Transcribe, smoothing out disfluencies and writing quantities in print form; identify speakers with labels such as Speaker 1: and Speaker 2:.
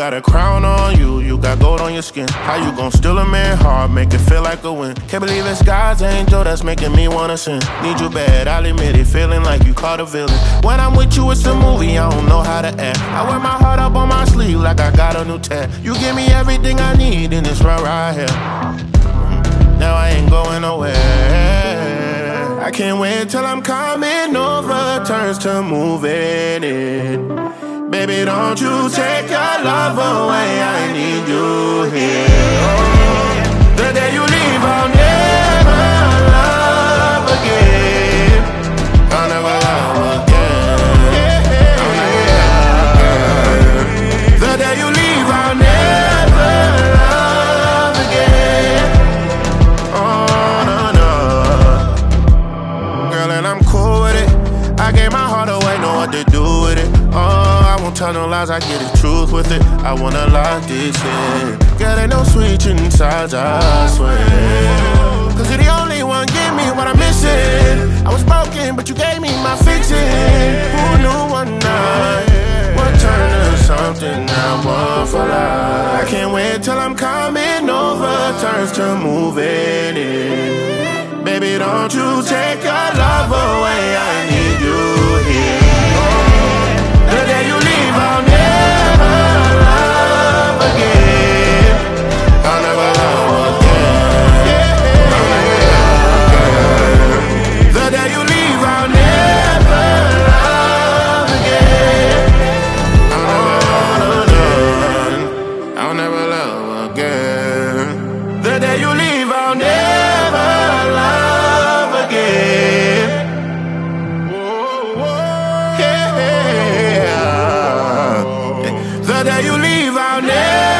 Speaker 1: got a crown on you, you got gold on your skin. How you gon' steal a man heart, make it feel like a win? Can't believe it's God's angel that's making me wanna sin. Need you bad, I'll admit it, feeling like you caught a villain. When I'm with you, it's a movie, I don't know how to act. I wear my heart up on my sleeve like I got a new tat. You give me everything I need in this ride right here. Now I ain't going nowhere. I can't wait till I'm coming over, turns to moving in. Baby, don't you take your love away, I need you here. The day you leave, I'll never love again. I'll never love again. The day you leave, I'll never love again. Oh, no. Girl, and I'm cool with it. I gave my heart away, know what to do with it. I won't tell no lies, I get the truth with it. I wanna lock this in. Girl, ain't no switching sides, I swear. Cause you're the only one, give me what I'm missing. I was broken, but you gave me my fixing. Who knew one night would turn to something I want for life? I can't wait till I'm coming over, turns to moving in. Baby, don't you take your love away, I need you here. The day you leave, I'll never love again. I'll never love again. The day you leave, I'll never love again. I'll never love again. The day you leave, I'll never love again. The day you leave, I'll never